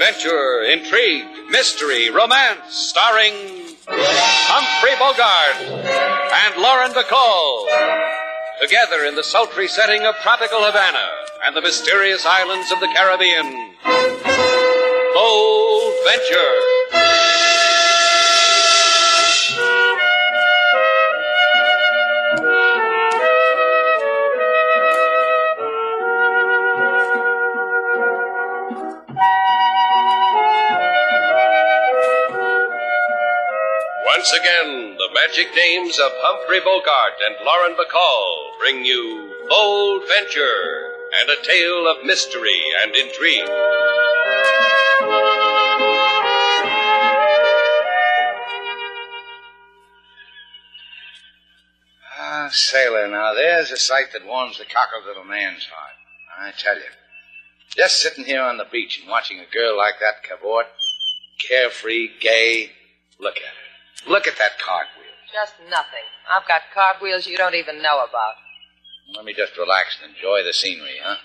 adventure, intrigue, mystery, romance, starring Humphrey Bogart and Lauren Bacall. Together in the sultry setting of tropical Havana and the mysterious islands of the Caribbean. Bold Venture. Once again, the magic names of Humphrey Bogart and Lauren Bacall bring you Bold Venture and a tale of mystery and intrigue. Ah, sailor, now there's a sight that warms the cock of little man's heart. I tell you. Just sitting here on the beach and watching a girl like that cavort, carefree, gay, look at her. Look at that cartwheel. Just nothing. I've got cartwheels you don't even know about. Let me just relax and enjoy the scenery, huh?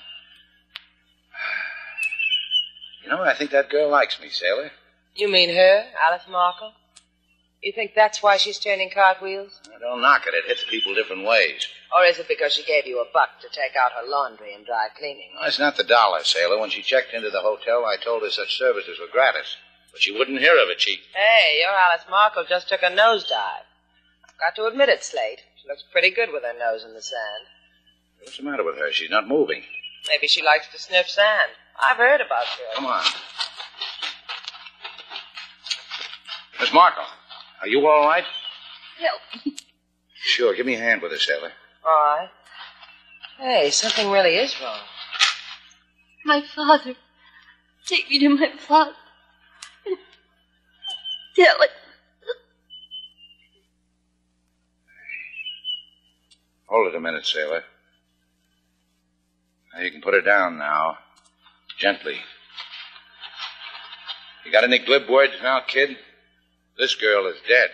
You know, I think that girl likes me, sailor. You mean her, Alice Markle? You think that's why she's turning cartwheels? Now, don't knock it. It hits people different ways. Or is it because she gave you $1 to take out her laundry and dry cleaning? No, it's not the dollar, sailor. When she checked into the hotel, I told her such services were gratis. But she wouldn't hear of it. Hey, your Alice Markle just took a nosedive. I've got to admit it, Slate. She looks pretty good with her nose in the sand. What's the matter with her? She's not moving. Maybe she likes to sniff sand. I've heard about her. Come on. Miss Markle, are you all right? Help me. Sure, give me a hand with her, sailor. All right. Hey, something really is wrong. My father. Take me to my father. Tell it. Hold it a minute, sailor. Now you can put her down now. Gently. You got any glib words now, kid? This girl is dead.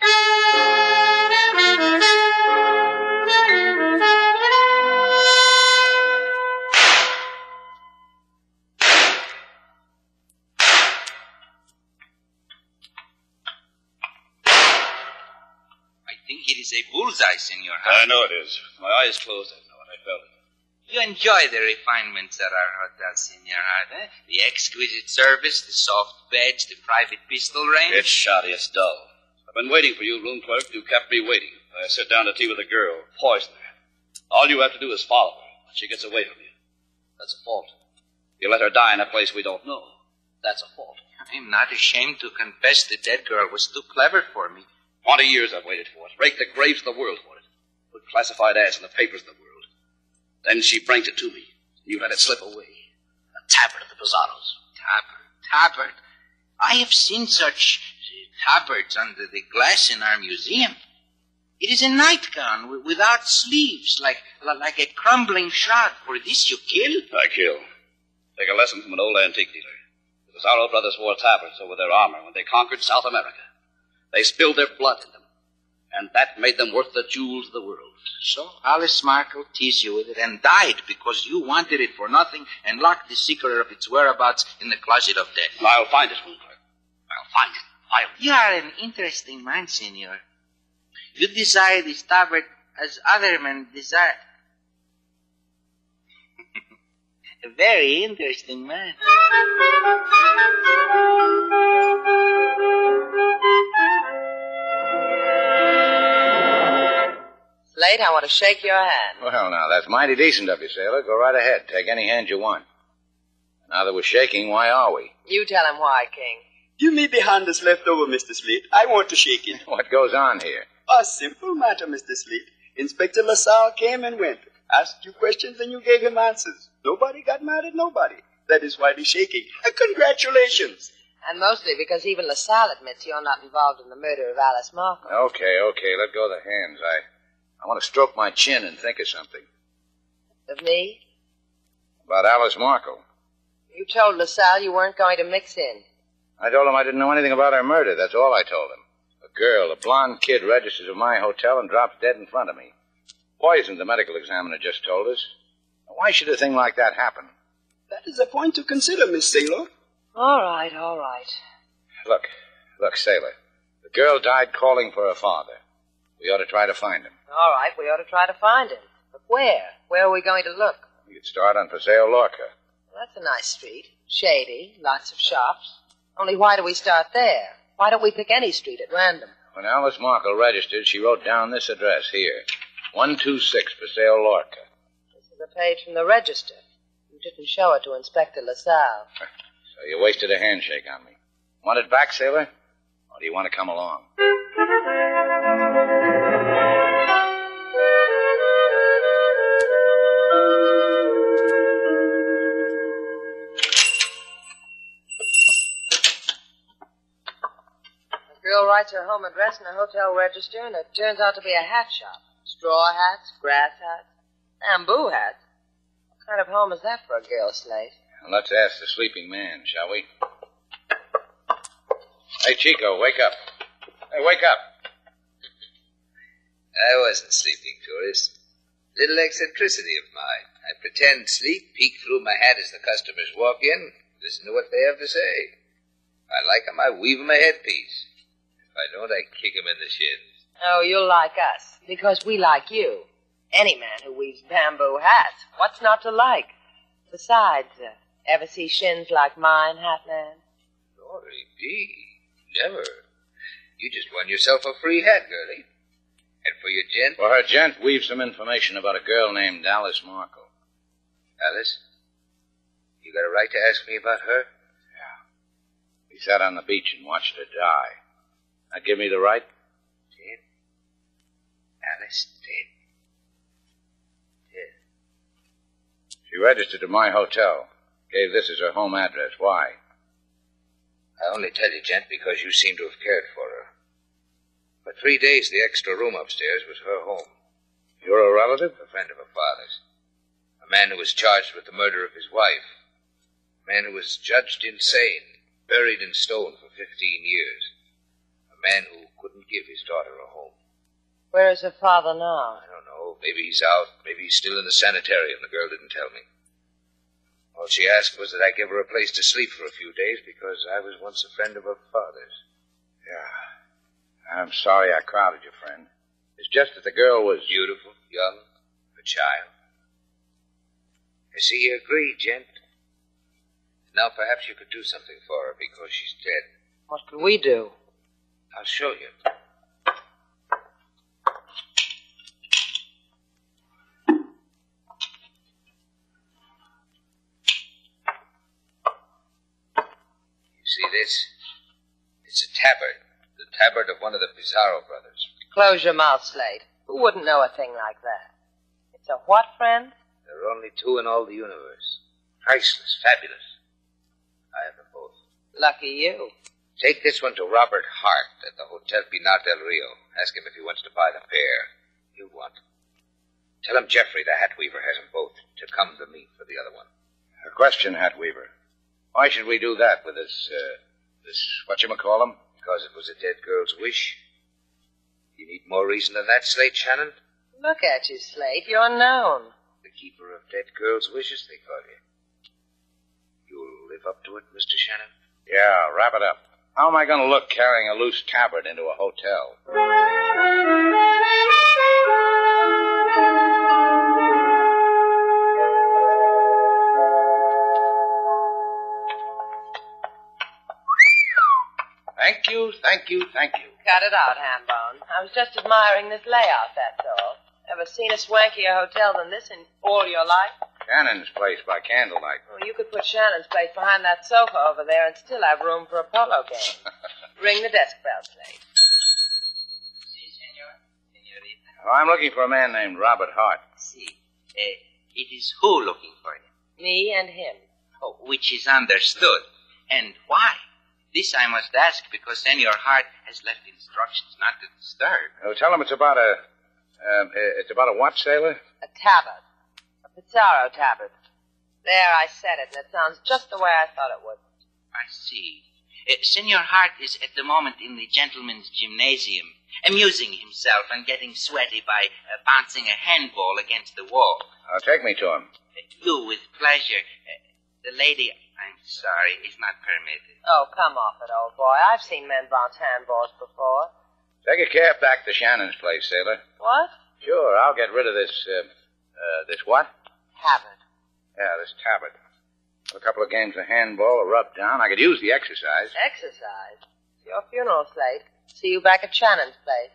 I think it is a bullseye, Senor. I know it is. My eyes closed. I know it. I felt it. You enjoy the refinements at our hotel, Senor Hart, eh? The exquisite service, the soft beds, the private pistol range. It's shoddy. It's dull. I've been waiting for you, room clerk. You kept me waiting. I sit down to tea with a girl, poison her. All you have to do is follow her. She gets away from you. That's a fault. You let her die in a place we don't know. That's a fault. I'm not ashamed to confess the dead girl was too clever for me. 20 years I've waited for it. Raked the graves of the world for it. Put classified ads in the papers of the world. Then she brings it to me. You let it slip away. A tabard of the Pizarros. Tabard. I have seen such tabards under the glass in our museum. It is a nightgown without sleeves, like a crumbling shroud. For this you kill? I kill. Take a lesson from an old antique dealer. The Pizarro brothers wore tabards over their armor when they conquered South America. They spilled their blood in them. And that made them worth the jewels of the world. So Alice Markle teased you with it and died because you wanted it for nothing and locked the secret of its whereabouts in the closet of death. I'll find it, room clerk. I'll find it. You are an interesting man, Senor. You desire this tabard as other men desire. A very interesting man. Slate, I want to shake your hand. Well, now, that's mighty decent of you, sailor. Go right ahead. Take any hand you want. Now that we're shaking, why are we? You tell him why, King. Give me the hand that's left over, Mr. Slate. I want to shake it. What goes on here? A simple matter, Mr. Slate. Inspector LaSalle came and went. Asked you questions and you gave him answers. Nobody got mad at nobody. That is why they're shaking. Congratulations. And mostly because even LaSalle admits you're not involved in the murder of Alice Markle. Okay. Let go of the hands. I want to stroke my chin and think of something. Of me? About Alice Markle. You told LaSalle you weren't going to mix in. I told him I didn't know anything about her murder. That's all I told him. A girl, a blonde kid, registers at my hotel and drops dead in front of me. Poisoned, the medical examiner just told us. Why should a thing like that happen? That is a point to consider, Miss Sailor. All right, all right. Look, Sailor. The girl died calling for her father. We ought to try to find him. All right, we ought to try to find him. But where? Where are we going to look? We could start on Paseo Lorca. Well, that's a nice street. Shady, lots of shops. Only why do we start there? Why don't we pick any street at random? When Alice Markle registered, she wrote down this address here. 126 Paseo Lorca. This is a page from the register. You didn't show it to Inspector LaSalle. So you wasted a handshake on me. Want it back, Sailor? Or do you want to come along? The girl writes her home address in a hotel register, and it turns out to be a hat shop. Straw hats, grass hats, bamboo hats. What kind of home is that for a girl, Slate? Well, let's ask the sleeping man, shall we? Hey, Chico, wake up. Hey, wake up. I wasn't sleeping, tourist. Little eccentricity of mine. I pretend sleep, peek through my hat as the customers walk in, listen to what they have to say. If I like 'em, I weave 'em a headpiece. If I don't, I kick 'em in the shins. Oh, you'll like us, because we like you. Any man who weaves bamboo hats, what's not to like? Besides, ever see shins like mine, Hat Man? Glory be. Never. You just won yourself a free hat, girlie. And for your gent? Well, her gent weaves some information about a girl named Alice Markle. Alice? You got a right to ask me about her? Yeah. We sat on the beach and watched her die. Now give me the right? Dead? Alice dead? Dead. She registered to my hotel. Gave this as her home address. Why? I only tell you, gent, because you seem to have cared for her. For 3 days, the extra room upstairs was her home. You're a relative? A friend of her father's. A man who was charged with the murder of his wife. A man who was judged insane, buried in stone for 15 years. A man who couldn't give his daughter a home. Where is her father now? I don't know. Maybe he's out. Maybe he's still in the sanitarium. The girl didn't tell me. All she asked was that I give her a place to sleep for a few days because I was once a friend of her father's. Yeah. I'm sorry I crowded you, friend. It's just that the girl was... Beautiful, young, a child. I see you agree, gent. Now perhaps you could do something for her because she's dead. What could we do? I'll show you. See this? It's a tabard. The tabard of one of the Pizarro brothers. Close your mouth, Slate. Who wouldn't know a thing like that? It's a what, friend? There are only 2 in all the universe. Priceless, fabulous. I have them both. Lucky you. Take this one to Robert Hart at the Hotel Pinar del Rio. Ask him if he wants to buy the pair. He'll want them. Tell him Jeffrey, the hat weaver, has them both to come to me for the other one. A question, hat weaver. Why should we do that with this whatchamacallem? Because it was a dead girl's wish. You need more reason than that, Slate Shannon? Look at you, Slate. You're known. The keeper of dead girls' wishes, they call you. You'll live up to it, Mr. Shannon? Yeah, wrap it up. How am I going to look carrying a loose tabard into a hotel? Thank you. Cut it out, Hambone. I was just admiring this layout, that's all. Ever seen a swankier hotel than this in all your life? Shannon's place by candlelight. Well, you could put Shannon's place behind that sofa over there and still have room for a polo game. Ring the desk bell, Slate. Si, senor. Senorita. Well, I'm looking for a man named Robert Hart. Si. It is who looking for you? Me and him. Oh, which is understood. And why? This I must ask because Senor Hart has left instructions not to disturb. Tell him it's about a what, sailor? A tabard. A Pizarro tabard. There, I said it, and it sounds just the way I thought it would. I see. Senor Hart is at the moment in the gentleman's gymnasium, amusing himself and getting sweaty by bouncing a handball against the wall. Take me to him. You, with pleasure. The lady, I'm Sorry, it's not permitted. Oh, come off it, old boy. I've seen men bounce handballs before. Take a cab back to Shannon's place, sailor. What? Sure, I'll get rid of this, this what? Habit. Yeah, this tablet. A couple of games of handball, a rub down. I could use the exercise. Exercise? It's your funeral, Slate. See you back at Shannon's place.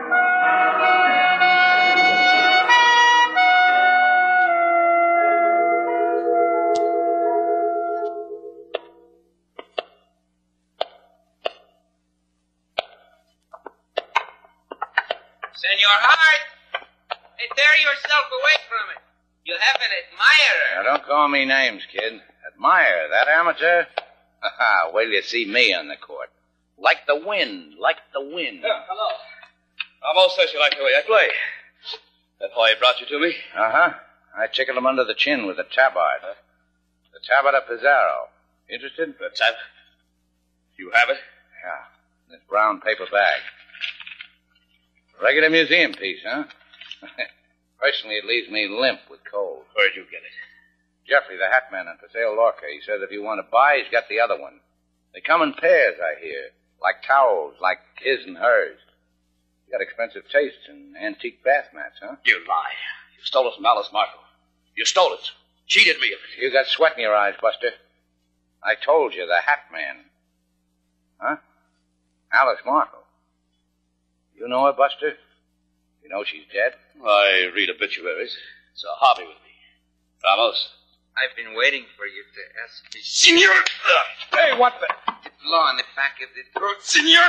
Senor Hart, tear yourself away from it. You have an admirer. Now, don't call me names, kid. Admire that amateur? Wait till you see me on the court. Like the wind, like the wind. Yeah, hello. I most certainly like the way I play. That why he brought you to me? Uh-huh. I tickled him under the chin with the tabard. The tabard of Pizarro. Interested? The tab? You have it? Yeah. This brown paper bag. Regular museum piece, huh? Personally, it leaves me limp with cold. Where'd you get it? Jeffrey, the hat man in Paseo Lorca, he says if you want to buy, he's got the other one. They come in pairs, I hear. Like towels, like his and hers. You got expensive tastes in antique bath mats, huh? You lie. You stole it from Alice Marco. You stole it. Cheated me of it. You got sweat in your eyes, Buster. I told you, the hat man. Huh? Alice Marco. You know her, Buster? You know she's dead? I read obituaries. It's a hobby with me. Ramos. I've been waiting for you to ask me. Senor! Hey, what the... The blow on the back of the throat. Senor!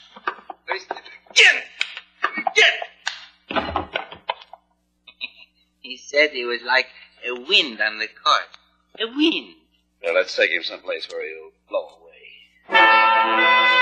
Again! He said he was like a wind on the court. A wind. Well, let's take him someplace where he'll blow away.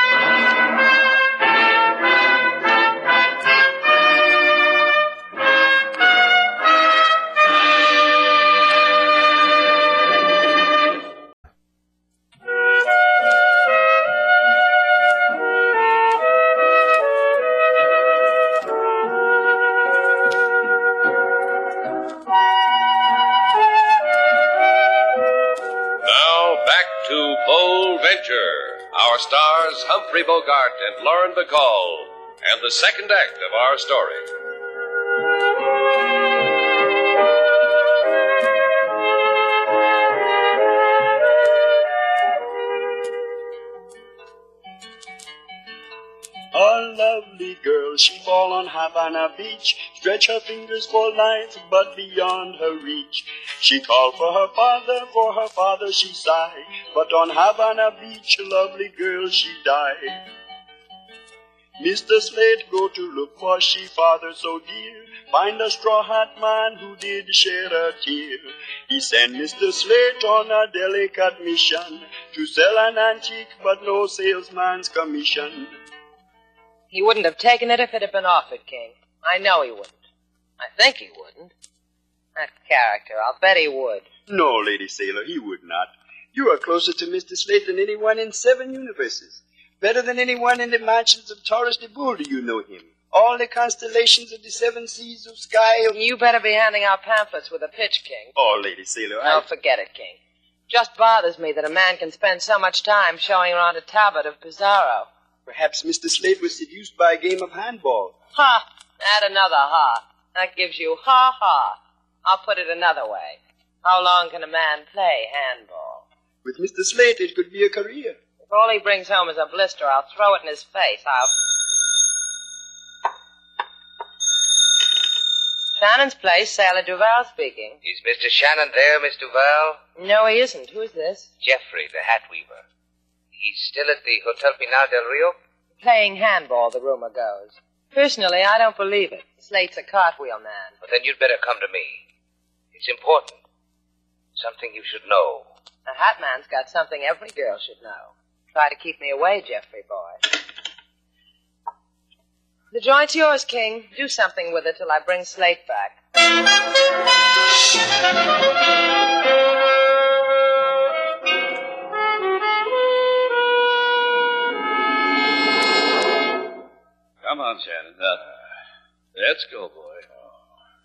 Our stars, Humphrey Bogart and Lauren Bacall, and the second act of our story. A lovely girl, she fall on Havana Beach, stretch her fingers for life, but beyond her reach. She called for her father she sighed, but on Havana Beach, a lovely girl, she died. Mr. Slate go to look for she father so dear, find a straw hat man who did shed a tear. He sent Mr. Slate on a delicate mission to sell an antique, but no salesman's commission. He wouldn't have taken it if it had been offered, King. I know he wouldn't. I think he wouldn't. That character, I'll bet he would. No, Lady Sailor, he would not. You are closer to Mr. Slate than anyone in 7 universes. Better than anyone in the mansions of Taurus de Bull do you know him. All the constellations of the 7 seas of sky of... You better be handing out pamphlets with a pitch, King. Oh, Lady Sailor, No, forget it, King. Just bothers me that a man can spend so much time showing around a tablet of Pizarro. Perhaps Mr. Slate was seduced by a game of handball. Ha! Add another ha. That gives you ha-ha. I'll put it another way. How long can a man play handball? With Mr. Slate, it could be a career. If all he brings home is a blister, I'll throw it in his face. Shannon's place, Sailor Duval speaking. Is Mr. Shannon there, Miss Duval? No, he isn't. Who's this? Jeffrey, the hat weaver. He's still at the Hotel Pinal del Rio? Playing handball, the rumor goes. Personally, I don't believe it. Slate's a cartwheel man. Well, then you'd better come to me. It's important. Something you should know. A hat man's got something every girl should know. Try to keep me away, Jeffrey boy. The joint's yours, King. Do something with it till I bring Slate back. Come on, Shannon. Let's go, boy.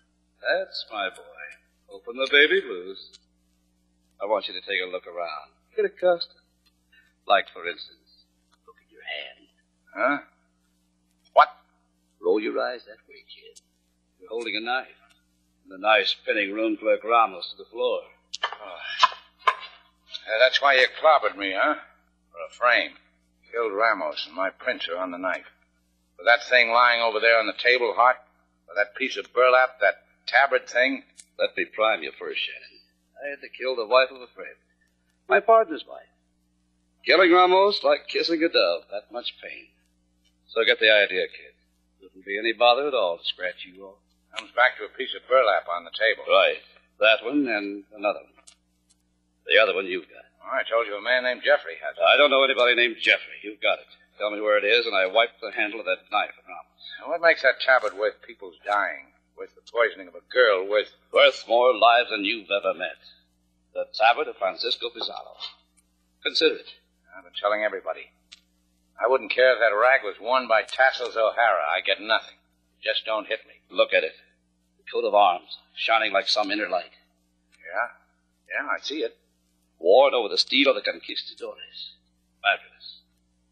That's my boy. Open the baby blues. I want you to take a look around. get accustomed. Like, for instance, look at your hand. Huh? What? Roll your eyes that way, kid. You're holding a knife. And the knife pinning room clerk Ramos to the floor. Oh. That's why you clobbered me, huh? For a frame. Killed Ramos, and my prints are on the knife. For that thing lying over there on the table, Hart? For that piece of burlap, that tabard thing? Let me prime you first, Shannon. I had to kill the wife of a friend. My partner's wife. Killing Ramos like kissing a dove. That much pain. So get the idea, kid. Wouldn't be any bother at all to scratch you off. Comes back to a piece of burlap on the table. Right. That one and another one. The other one you've got. Oh, I told you a man named Jeffrey had it. I don't know anybody named Jeffrey. You've got it. Tell me where it is, and I wipe the handle of that knife at Ramos. What makes that tabard worth people's dying? Worth the poisoning of a girl? Worth more lives than you've ever met. The tabard of Francisco Pizarro. Consider it. I've been telling everybody. I wouldn't care if that rag was worn by Tassels O'Hara. I get nothing. Just don't hit me. Look at it. The coat of arms, shining like some inner light. Yeah, I see it. Worn over the steel of the conquistadores. Fabulous.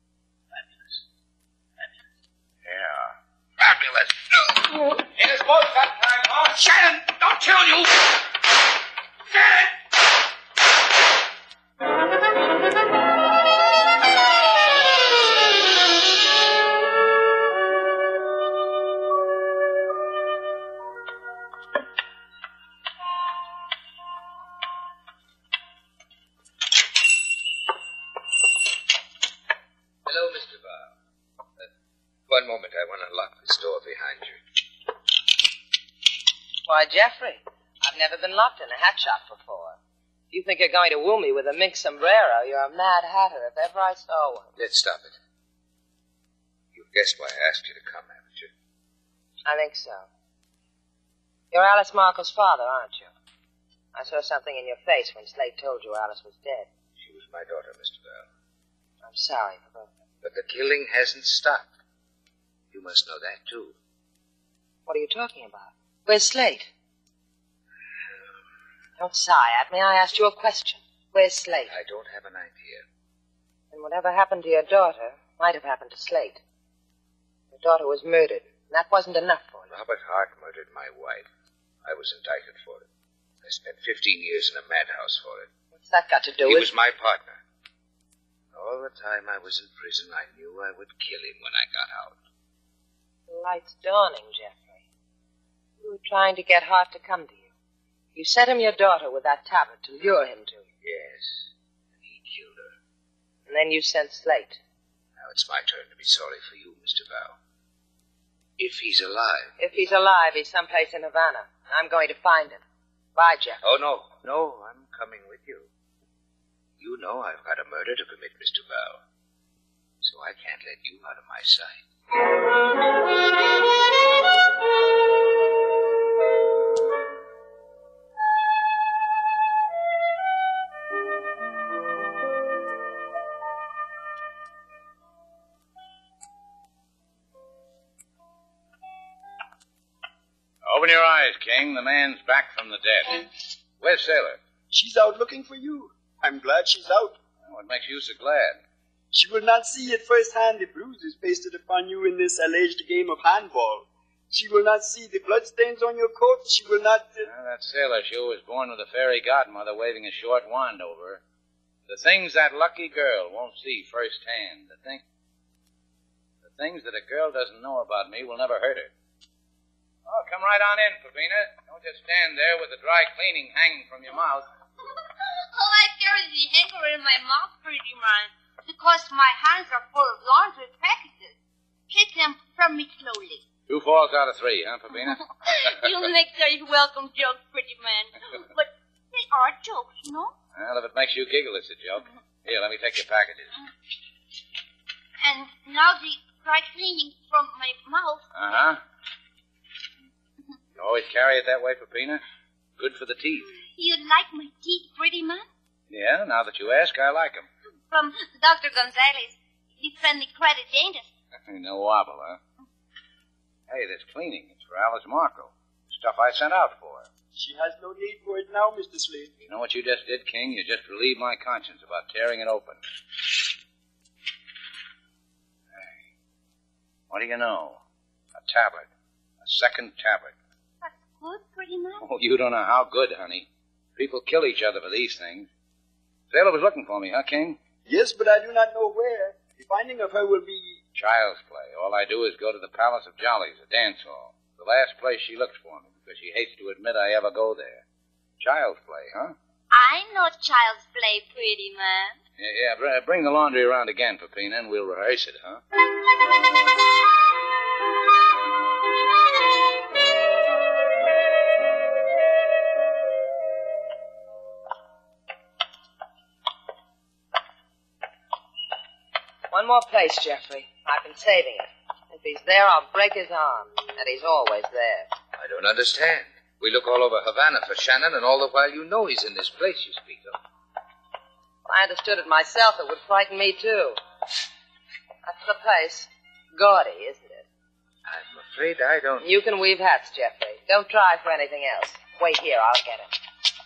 Yeah. Fabulous. In his boat that time, huh? Shannon, don't kill you! Shannon! Hello, Mr. Barr. One moment, I want to lock this door behind you. Why, Jeffrey, I've never been locked in a hat shop before. If you think you're going to woo me with a mink sombrero, you're a mad hatter if ever I saw one. Let's stop it. You've guessed why I asked you to come, haven't you? I think so. You're Alice Marco's father, aren't you? I saw something in your face when Slate told you Alice was dead. She was my daughter, Mr. Bell. I'm sorry for both of them. But the killing hasn't stopped. You must know that, too. What are you talking about? Where's Slate? Don't sigh at me. I asked you a question. Where's Slate? I don't have an idea. And whatever happened to your daughter might have happened to Slate. Your daughter was murdered, and that wasn't enough for you. Robert Hart murdered my wife. I was indicted for it. I spent 15 years in a madhouse for it. What's that got to do He with... was my partner. All the time I was in prison, I knew I would kill him when I got out. The light's dawning, Jeffrey. You were trying to get Hart to come to you. You sent him your daughter with that tablet to lure him to you. Yes, and he killed her. And then you sent Slate. Now it's my turn to be sorry for you, Mr. Val. If he's alive. If he's alive, he's someplace in Havana. I'm going to find him. Bye, Jeffrey. Oh, no. No, I'm coming with you. You know I've got a murder to commit, Mr. Val. So I can't let you out of my sight. Open your eyes, King. The man's back from the dead. Where's Sailor? She's out looking for you. I'm glad she's out. What makes you so glad? She will not see at first hand the bruises pasted upon you in this alleged game of handball. She will not see the bloodstains on your coat. She will not... That sailor sure was born with a fairy godmother waving a short wand over her. The things that lucky girl won't see firsthand. The things that a girl doesn't know about me will never hurt her. Oh, come right on in, Pavina. Don't just stand there with the dry cleaning hanging from your mouth. Oh, I carry the hanger in my mouth, pretty man, because my hands are full of laundry packages. Take them from me slowly. 2 falls out of 3, huh, Pavina? You make very welcome jokes, pretty man. But they are jokes, no? Well, if it makes you giggle, it's a joke. Here, let me take your packages. And now the dry cleaning from my mouth. Uh-huh. You always carry it that way, Pepina? Good for the teeth. You like my teeth, pretty man? Yeah, now that you ask, I like 'em. From Dr. Gonzalez. The friendly credit, ain't it? No wobble, huh? Hey, this cleaning, it's for Alice Marco. Stuff I sent out for her. She has no need for it now, Mr. Slade. You know what you just did, King? You just relieved my conscience about tearing it open. Hey, what do you know? A tablet. A second tablet. That's good, pretty man. Oh, you don't know how good, honey. People kill each other for these things. Sailor was looking for me, huh, King? Yes, but I do not know where. The finding of her will be... Child's play. All I do is go to the Palace of Jollies, a dance hall. The last place she looks for me, because she hates to admit I ever go there. Child's play, huh? I know child's play, pretty man. Yeah, bring the laundry around again, Peppina, and we'll rehearse it, huh? One more place, Jeffrey. I've been saving it. If he's there, I'll break his arm. And he's always there. I don't understand. We look all over Havana for Shannon, and all the while you know he's in this place you speak of. If I understood it myself, it would frighten me, too. That's the place. Gaudy, isn't it? I'm afraid I don't... You can weave hats, Jeffrey. Don't try for anything else. Wait here, I'll get him.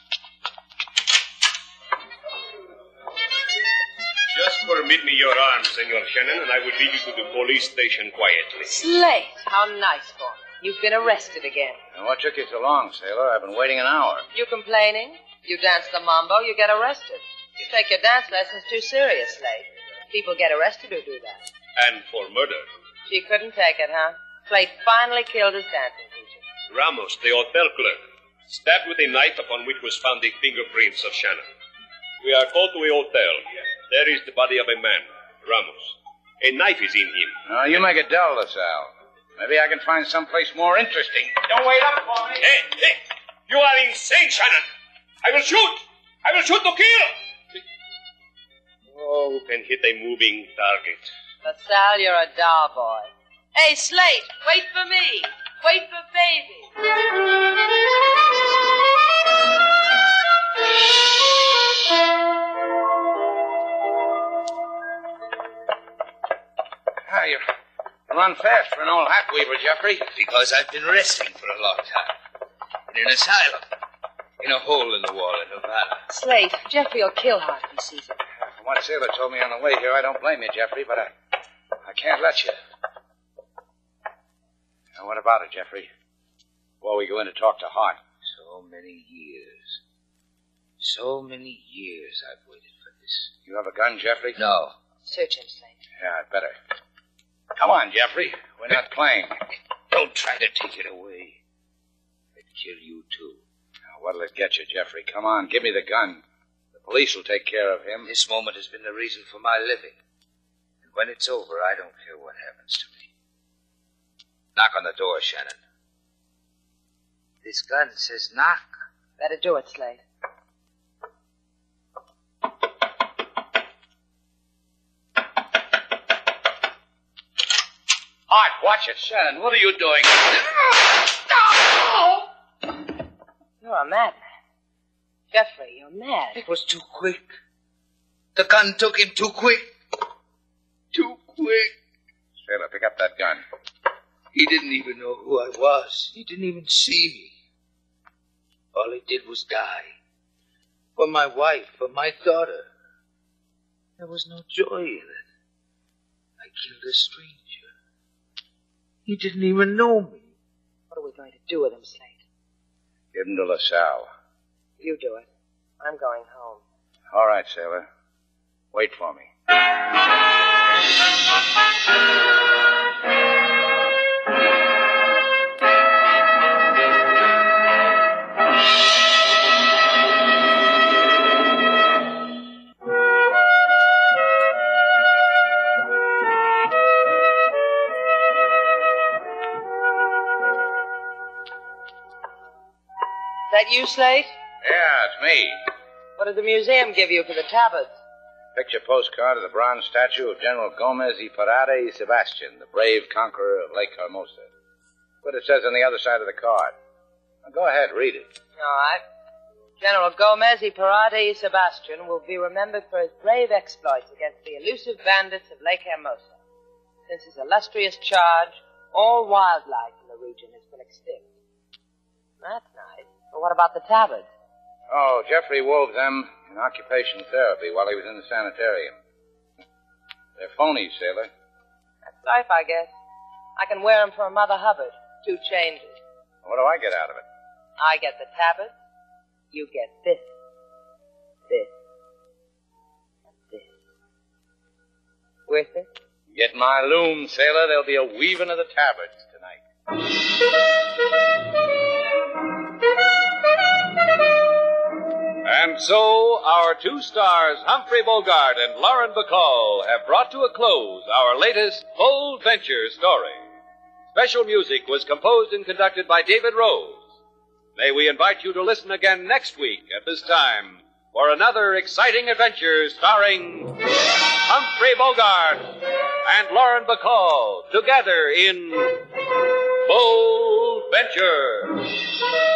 Just permit me your arm, Senor Shannon, and I will lead you to the police station quietly. Slate! How nice for me. You've been arrested again. And what took you so long, Sailor? I've been waiting an hour. You complaining? You dance the mambo, you get arrested. You take your dance lessons too seriously. People get arrested who do that. And for murder. She couldn't take it, huh? Slate finally killed his dancing teacher. Ramos, the hotel clerk, stabbed with a knife upon which was found the fingerprints of Shannon. We are called to a hotel. There is the body of a man, Ramos. A knife is in him. No, you make it dull, LaSalle. Maybe I can find someplace more interesting. Don't wait up for me. Hey! You are insane, Shannon! I will shoot! I will shoot to kill! Oh, who can hit a moving target? LaSalle, you're a doll boy. Hey, Slate, wait for me. Wait for baby. You run fast for an old hat weaver, Jeffrey. Because I've been resting for a long time. In an asylum. In a hole in the wall in Havana. Slate, Jeffrey will kill Hart if he sees it. From what Sailor told me on the way here, I don't blame you, Jeffrey, but I can't let you. Now, what about it, Jeffrey? Before we go in to talk to Hart. So many years. So many years I've waited for this. You have a gun, Jeffrey? No. Search him, Slate. Yeah, I'd better. Come on, Jeffrey. We're not playing. Don't try to take it away. I'd kill you, too. Now, what'll it get you, Jeffrey? Come on, give me the gun. The police will take care of him. This moment has been the reason for my living. And when it's over, I don't care what happens to me. Knock on the door, Shannon. This gun says knock. Better do it, Slate. Hart, watch it. Shannon, what are you doing? You're a madman. Jeffrey, you're mad. It was too quick. The gun took him too quick. Too quick. Sailor, pick up that gun. He didn't even know who I was. He didn't even see me. All he did was die. For my wife, for my daughter. There was no joy in it. I killed a stranger. He didn't even know me. What are we going to do with him, Slate? Give him to LaSalle. You do it. I'm going home. All right, Sailor. Wait for me. That you, Slate? Yeah, it's me. What did the museum give you for the tablets? Picture postcard of the bronze statue of General Gomez y Parada y Sebastian, the brave conqueror of Lake Hermosa. What it says on the other side of the card. Now, go ahead, read it. All right. General Gomez y Parada y Sebastian will be remembered for his brave exploits against the elusive bandits of Lake Hermosa. Since his illustrious charge, all wildlife in the region has been extinct. That's nice. But what about the tabards? Oh, Jeffrey wove them in occupational therapy while he was in the sanitarium. They're phonies, Sailor. That's life, I guess. I can wear them for a Mother Hubbard. 2 changes. What do I get out of it? I get the tabards. You get this. This. And this. Worth it? Get my loom, Sailor. There'll be a weaving of the tabards tonight. And so, our 2 stars, Humphrey Bogart and Lauren Bacall, have brought to a close our latest Bold Venture story. Special music was composed and conducted by David Rose. May we invite you to listen again next week at this time for another exciting adventure starring Humphrey Bogart and Lauren Bacall together in Bold Venture.